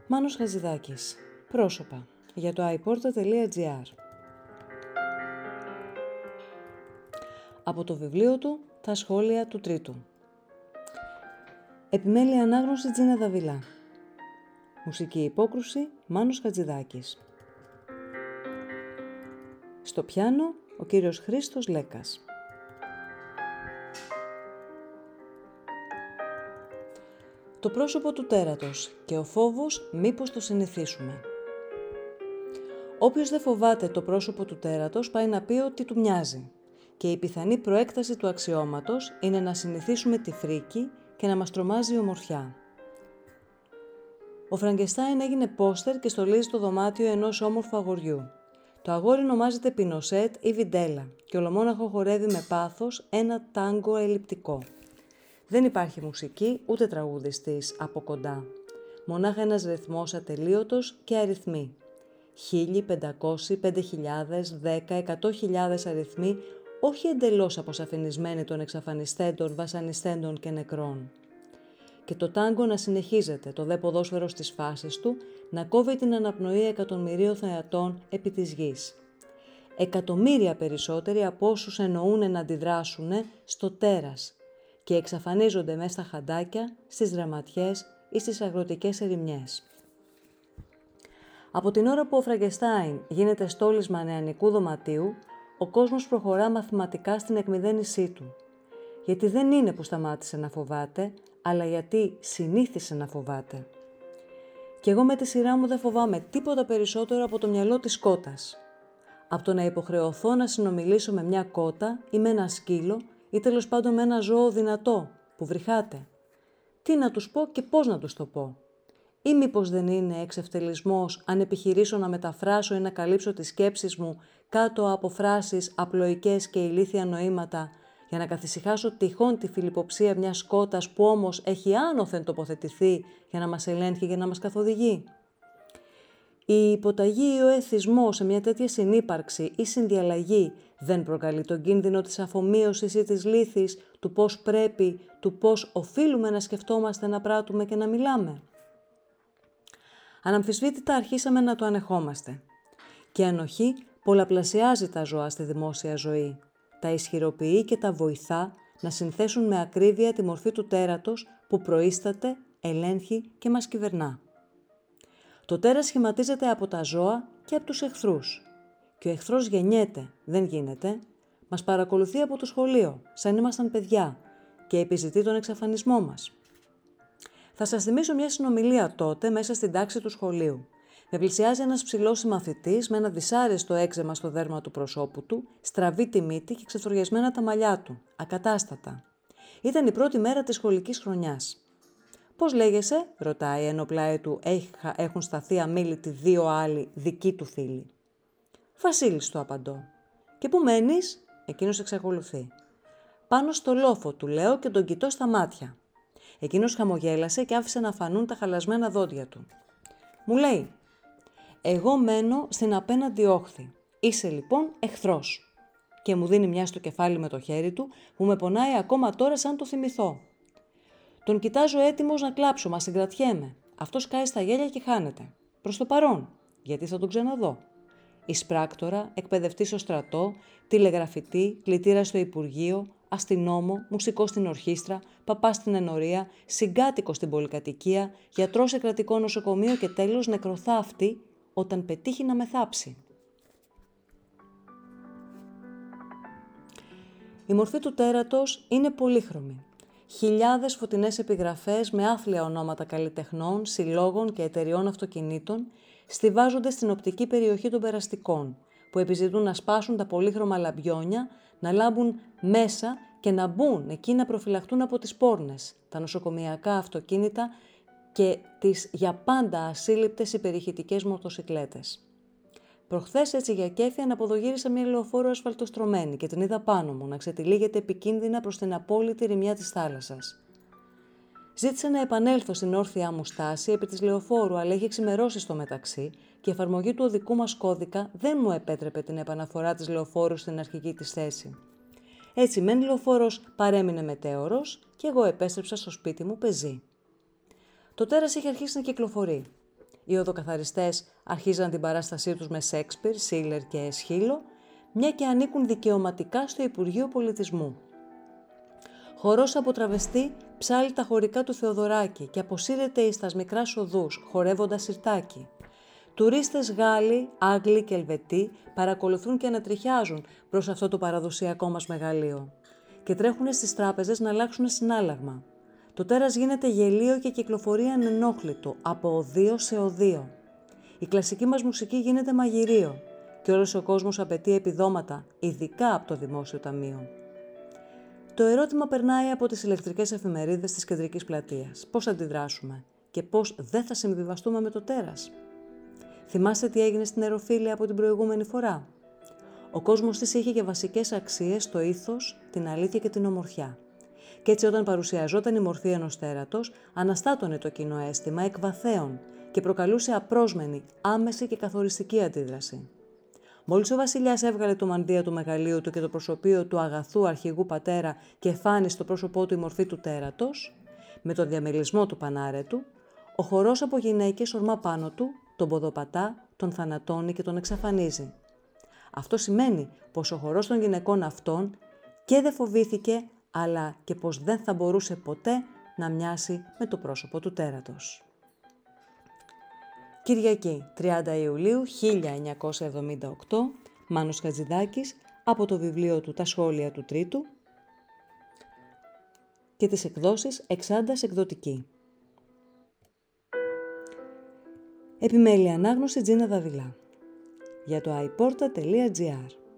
Μάνος Χατζηδάκης. Πρόσωπα. Για το iporta.gr. Από το βιβλίο του «Τα σχόλια του Τρίτου». Επιμέλεια ανάγνωση Τζίνα Δαβιλά. Μουσική υπόκρουση Μάνος Χατζηδάκης. Στο πιάνο ο κύριος Χρήστος Λέκας. Το πρόσωπο του τέρατος και ο φόβος μήπως το συνηθίσουμε. Όποιος δεν φοβάται το πρόσωπο του τέρατος πάει να πει ότι του μοιάζει και η πιθανή προέκταση του αξιώματος είναι να συνηθίσουμε τη φρίκη και να μας τρομάζει η ομορφιά. Ο Φραγκεστάιν έγινε πόστερ και στολίζει το δωμάτιο ενός όμορφου αγοριού. Το αγόρι ονομάζεται Πινοσέτ ή Βιντέλα και ολομόναχο χορεύει με πάθος ένα τάγκο ελλειπτικό. Δεν υπάρχει μουσική ούτε τραγουδιστής από κοντά. Μονάχα ένας ρυθμός ατελείωτος και αριθμοί. 1.500, 5.000, 10, 100.000 αριθμοί, όχι εντελώς αποσαφηνισμένοι των εξαφανιστέντων, βασανιστέντων και νεκρών. Και το τάγκο να συνεχίζεται, το δε ποδόσφαιρο στις φάσεις του, να κόβει την αναπνοή εκατομμυρίων θεατών επί της γης. Εκατομμύρια περισσότεροι από όσους εννοούν να αντιδράσουν στο τέρας και εξαφανίζονται μέσα στα χαντάκια, στις δραματιές ή στις αγροτικές ερημιές. Από την ώρα που ο Φραγκεστάιν γίνεται στόλισμα νεανικού δωματίου, ο κόσμος προχωρά μαθηματικά στην εκμηδένισή του. Γιατί δεν είναι που σταμάτησε να φοβάται, αλλά γιατί συνήθισε να φοβάται. Κι εγώ με τη σειρά μου δεν φοβάμαι τίποτα περισσότερο από το μυαλό της κότας. Από το να υποχρεωθώ να συνομιλήσω με μια κότα ή με ένα σκύλο ή τέλος πάντων με ένα ζώο δυνατό που βρυχάται. Τι να τους πω και πώς να τους το πω. Ή μήπως δεν είναι εξευτελισμός αν επιχειρήσω να μεταφράσω ή να καλύψω τις σκέψεις μου κάτω από φράσεις απλοϊκές και ηλίθια νοήματα για να καθησυχάσω τυχόν τη φιλιποψία μιας κότας που όμως έχει άνωθεν τοποθετηθεί για να μας ελέγχει και να μας καθοδηγεί. Η υποταγή ή ο εθισμός σε μια τέτοια συνύπαρξη ή συνδιαλλαγή δεν προκαλεί τον κίνδυνο της αφομοίωσης ή της λύθης, του πώς πρέπει, του πώς οφείλουμε να σκεφτόμαστε, να πράττουμε και να μιλάμε. Αναμφισβήτητα αρχίσαμε να το ανεχόμαστε. Και η ανοχή πολλαπλασιάζει τα ζώα στη δημόσια ζωή. Τα ισχυροποιεί και τα βοηθά να συνθέσουν με ακρίβεια τη μορφή του τέρατος που προείσταται, ελέγχει και μας κυβερνά. Το τέρας σχηματίζεται από τα ζώα και από τους εχθρούς. Και ο εχθρός γεννιέται, δεν γίνεται. Μας παρακολουθεί από το σχολείο, σαν ήμασταν παιδιά, και επιζητεί τον εξαφανισμό μας. Θα σας θυμίσω μια συνομιλία τότε μέσα στην τάξη του σχολείου. Με πλησιάζει ένας ψηλός συμμαθητής με ένα δυσάρεστο έξαιμα στο δέρμα του προσώπου του, στραβή τη μύτη και ξεφτωριασμένα τα μαλλιά του, ακατάστατα. Ήταν η πρώτη μέρα της σχολικής χρονιάς. «Πώς λέγεσαι?» ρωτάει, ενώ πλάι του έχουν σταθεί αμίλητοι δύο άλλοι δικοί του φίλοι. «Βασίλης», του απαντώ. «Και πού μένεις?» Εκείνος εξακολουθεί. «Πάνω στο λόφο», του λέω και τον κοιτώ στα μάτια. Εκείνος χαμογέλασε και άφησε να φανούν τα χαλασμένα δόντια του. Μου λέει: «Εγώ μένω στην απέναντι όχθη. Είσαι λοιπόν εχθρός». Και μου δίνει μια στο κεφάλι με το χέρι του που με πονάει ακόμα τώρα σαν το θυμηθώ. Τον κοιτάζω έτοιμος να κλάψω, μα συγκρατιέμαι. Αυτός κάει στα γέλια και χάνεται. Προς το παρόν, γιατί θα τον ξαναδώ. Εισπράκτορα, εκπαιδευτή στο στρατό, τηλεγραφητή, κλητήρα στο Υπουργείο, αστυνόμο, μουσικό στην ορχήστρα, παπά στην ενορία, συγκάτοικο στην πολυκατοικία, γιατρό σε κρατικό νοσοκομείο και τέλος νεκροθάφτη όταν πετύχει να με θάψει. Η μορφή του τέρατος είναι πολύχρωμη. Χιλιάδες φωτεινές επιγραφές με άθλια ονόματα καλλιτεχνών, συλλόγων και εταιριών αυτοκινήτων στιβάζονται στην οπτική περιοχή των περαστικών, που επιζητούν να σπάσουν τα πολύχρωμα λαμπιόνια, να λάμπουν μέσα και να μπουν εκεί να προφυλαχτούν από τις πόρνες, τα νοσοκομιακά αυτοκίνητα και τις για πάντα ασύλληπτες υπερηχητικές μοτοσικλέτες. Προχθές έτσι για κέφι αναποδογύρισα μια λεωφόρο ασφαλτοστρωμένη και την είδα πάνω μου να ξετυλίγεται επικίνδυνα προς την απόλυτη ρημιά της θάλασσας. Ζήτησα να επανέλθω στην όρθια μου στάση επί της λεωφόρου, αλλά είχε ξημερώσει στο μεταξύ και η εφαρμογή του οδικού μας κώδικα δεν μου επέτρεπε την επαναφορά της λεωφόρου στην αρχική της θέση. Έτσι, μεν λεωφόρος παρέμεινε μετέωρος και εγώ επέστρεψα στο σπίτι μου πεζή. Το τέρας είχε αρχίσει να κυκλοφορεί. Οι οδοκαθαριστές αρχίζαν την παράστασή τους με Σέξπιρ, Σίλερ και Εσχύλο, μια και ανήκουν δικαιωματικά στο Υπουργείο Πολιτισμού. Χορός από τραβεστή ψάλει τα χωρικά του Θεοδωράκη και αποσύρεται εις τας μικράς οδούς, χορεύοντας σιρτάκι. Τουρίστες Γάλλοι, Άγγλοι και Ελβετοί παρακολουθούν και ανατριχιάζουν προς αυτό το παραδοσιακό μας μεγαλείο και τρέχουν στις τράπεζες να αλλάξουν συνάλλαγμα. Το τέρας γίνεται γελίο και κυκλοφορεί ανενόχλητο από οδείο σε οδείο. Η κλασική μας μουσική γίνεται μαγειρίο και όλος ο κόσμος απαιτεί επιδόματα, ειδικά από το Δημόσιο Ταμείο. Το ερώτημα περνάει από τις ηλεκτρικές εφημερίδες της κεντρικής πλατείας. Πώς θα αντιδράσουμε και πώς δεν θα συμβιβαστούμε με το τέρας. Θυμάστε τι έγινε στην Εροφίλια από την προηγούμενη φορά. Ο κόσμος της είχε και βασικές αξίες, το ήθος, την αλήθεια και την ομορφιά. Κι έτσι όταν παρουσιαζόταν η μορφή ενός τέρατος, αναστάτωνε το κοινό αίσθημα εκ βαθέων και προκαλούσε απρόσμενη, άμεση και καθοριστική αντίδραση. Μόλις ο βασιλιάς έβγαλε το μανδύα του μεγαλείου του και το προσωπείο του αγαθού αρχηγού πατέρα και φάνη στο πρόσωπό του η μορφή του τέρατος, με τον διαμελισμό του πανάρετου, ο χορός από γυναίκες ορμά πάνω του, τον ποδοπατά, τον θανατώνει και τον εξαφανίζει. Αυτό σημαίνει πως ο χορός των γυναικών αυτών και δεν φοβήθηκε, αλλά και πως δεν θα μπορούσε ποτέ να μοιάσει με το πρόσωπο του τέρατος. Κυριακή, 30 Ιουλίου 1978, Μάνος Χατζηδάκης, από το βιβλίο του «Τα σχόλια του Τρίτου» και τις εκδόσεις Εξάντας Εκδοτική. Επιμέλεια ανάγνωση Τζίνα Δαβιλά. Για το iporta.gr